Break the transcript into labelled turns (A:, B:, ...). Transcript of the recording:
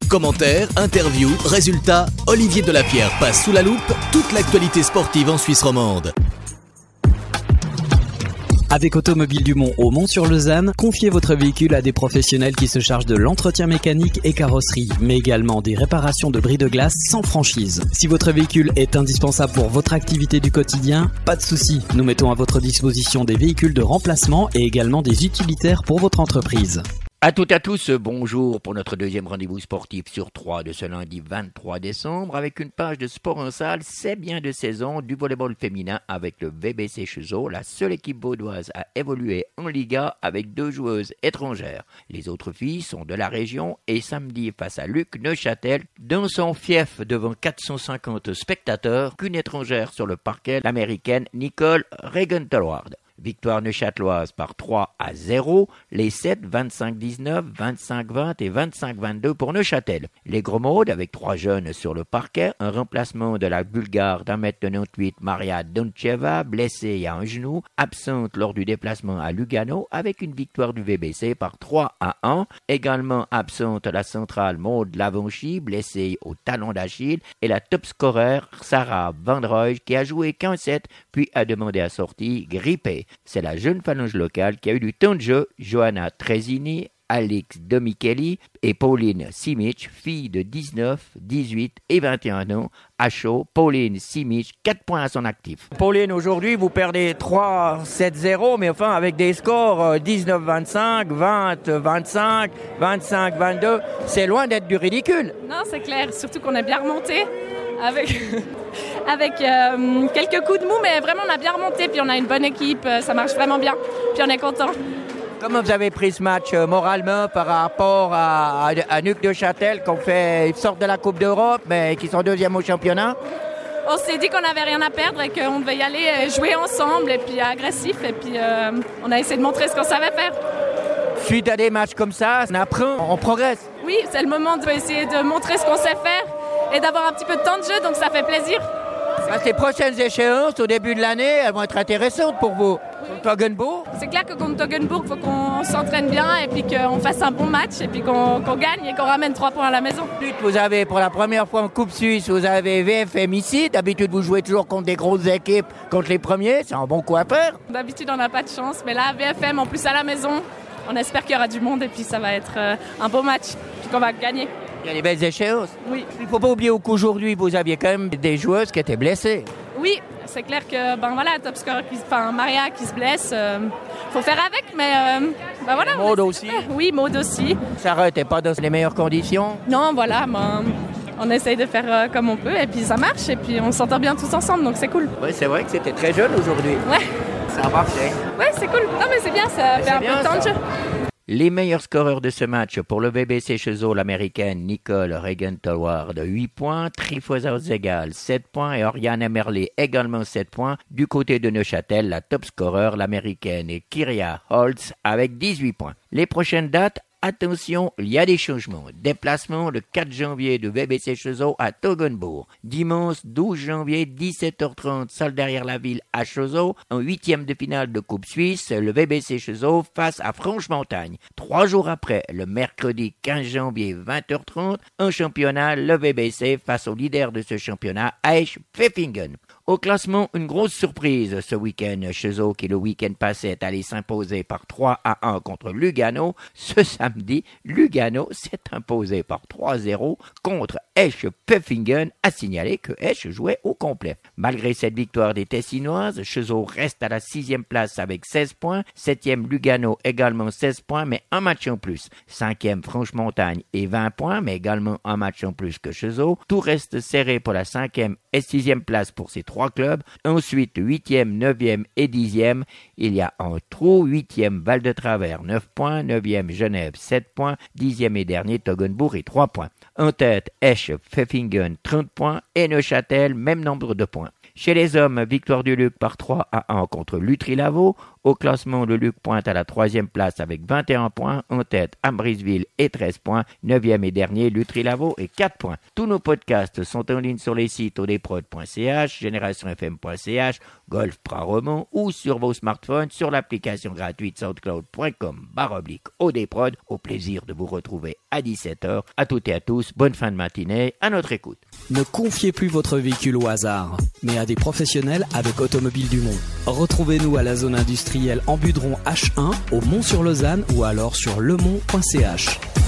A: Commentaires, interviews, résultats, Olivier Delapierre passe sous la loupe toute l'actualité sportive en Suisse romande.
B: Avec Automobile Dumont au Mont-sur-Lausanne, confiez votre véhicule à des professionnels qui se chargent de l'entretien mécanique et carrosserie, mais également des réparations de bris de glace sans franchise. Si votre véhicule est indispensable pour votre activité du quotidien, pas de souci. Nous mettons à votre disposition des véhicules de remplacement et également des utilitaires pour votre entreprise.
C: À toutes et à tous, bonjour pour notre deuxième rendez-vous sportif sur 3 de ce lundi 23 décembre avec une page de sport en salle, c'est bien de saison du volleyball féminin avec le VBC Cheseaux, la seule équipe vaudoise à évoluer en Liga avec 2 joueuses étrangères. Les autres filles sont de la région et samedi face à Luc Neuchâtel, dans son fief devant 450 spectateurs, qu'une étrangère sur le parquet, l'américaine Nicole Regenthalward. Victoire neuchâteloise par 3-0, les 7, 25-19, 25-20 et 25-22 pour Neuchâtel. Les Gros Maudes avec 3 jeunes sur le parquet, un remplacement de la Bulgare d'1m98 Maria Doncheva, blessée à un genou, absente lors du déplacement à Lugano avec une victoire du VBC par 3-1. Également absente la centrale Maude Lavanchy, blessée au talon d'Achille, et la top scorer Sarah Van Rooij qui a joué 15-7 puis a demandé à sortie grippée. C'est la jeune phalange locale qui a eu du temps de jeu, Johanna Trezini, Alix Domicheli et Pauline Simic, fille de 19, 18 et 21 ans. À chaud, Pauline Simic, 4 points à son actif.
D: Pauline, aujourd'hui, vous perdez 3-7-0, mais enfin avec des scores 19-25, 20-25, 25-22. C'est loin d'être du ridicule.
E: Non, c'est clair, surtout qu'on est bien remonté avec... avec quelques coups de mou, mais vraiment on a bien remonté, puis on a une bonne équipe, ça marche vraiment bien, puis on est content.
D: Comment vous avez pris ce match moralement par rapport à Luc Neuchâtel, ils sortent de la Coupe d'Europe, mais qui sont deuxième au championnat?
E: On s'est dit qu'on n'avait rien à perdre et qu'on devait y aller jouer ensemble, et puis agressif, et puis on a essayé de montrer ce qu'on savait faire.
D: Suite à des matchs comme ça, on apprend, on progresse.
E: Oui, c'est le moment d'essayer de montrer ce qu'on sait faire et d'avoir un petit peu de temps de jeu, donc ça fait plaisir.
D: Ces prochaines échéances au début de l'année, elles vont être intéressantes pour vous. Contre Toggenbourg.
E: C'est clair que contre Toggenbourg, il faut qu'on s'entraîne bien et puis qu'on fasse un bon match et puis qu'on gagne et qu'on ramène 3 points à la maison.
D: Vous avez, pour la première fois en Coupe Suisse, vous avez VFM ici. D'habitude, vous jouez toujours contre des grosses équipes, contre les premiers. C'est un bon coup à faire.
E: D'habitude, on n'a pas de chance, mais là, VFM en plus à la maison, on espère qu'il y aura du monde et puis ça va être un beau match, puis qu'on va gagner.
D: Il y a des belles échéances.
E: Oui.
D: Il ne faut pas oublier qu'aujourd'hui, vous aviez quand même des joueuses qui étaient blessées.
E: Oui, c'est clair que top scorer, Maria qui se blesse, faut faire avec, mais voilà.
D: Maude aussi.
E: Oui, Maude aussi.
D: Sarah n'était pas dans les meilleures conditions.
E: Non, voilà, on essaye de faire comme on peut et puis ça marche et puis on s'entend bien tous ensemble, donc c'est cool.
D: Oui, c'est vrai que c'était très jeune aujourd'hui.
E: Ouais.
D: Ça a marché.
E: Ouais, c'est cool. Non, mais c'est bien, ça fait un peu de temps de jeu.
C: Les meilleurs scoreurs de ce match pour le VBC Cheseaux, l'américaine Nicole Regenthalward, 8 points, Trifosa Zegal, 7 points et Oriana Merlet également 7 points. Du côté de Neuchâtel, la top scoreur, l'américaine Kyria Holtz avec 18 points. Les prochaines dates, attention, il y a des changements. Déplacement le 4 janvier de VBC Cheseaux à Toggenbourg. Dimanche 12 janvier, 17h30, salle derrière la ville à Cheseaux. En 8e de finale de Coupe Suisse, le VBC Cheseaux face à Franche-Montagne. 3 jours après, le mercredi 15 janvier, 20h30, en championnat, le VBC face au leader de ce championnat, Esch Pfeffingen. Au classement, une grosse surprise ce week-end. Cheseaux, qui le week-end passé est allé s'imposer par 3-1 contre Lugano. Ce samedi, Lugano s'est imposé par 3-0 contre Esch Pfeffingen, à signaler que Esch jouait au complet. Malgré cette victoire des Tessinoises, Cheseaux reste à la 6e place avec 16 points, 7e Lugano également 16 points, mais un match en plus. 5e Franche-Montagne et 20 points, mais également un match en plus que Cheseaux. Tout reste serré pour la 5e et 6e place pour ces 3 clubs. Ensuite, 8e, 9e et 10e, il y a un trou. 8e Val-de-Travers, 9 points, 9e Genève, 7 points, 10e et dernier Toggenbourg et 3 points. En tête, Esch Pfeffingen, 30 points et Neuchâtel, même nombre de points. Chez les hommes, victoire du Luc par 3-1 contre Lutry-Lavaux. Au classement, le Luc pointe à la 3e place avec 21 points. En tête, Ambrisville et 13 points. 9e et dernier, Lutry-Lavaux et 4 points. Tous nos podcasts sont en ligne sur les sites odprod.ch, générationfm.ch, Golf Praromont ou sur vos smartphones sur l'application gratuite soundcloud.com/odprod. Au plaisir de vous retrouver à 17h. À toutes et à tous, bonne fin de matinée, à notre écoute.
B: Ne confiez plus votre véhicule au hasard, mais à des professionnels avec Automobile du Mont. Retrouvez-nous à la zone industrielle en Budron H1 au Mont-sur-Lausanne ou alors sur lemont.ch.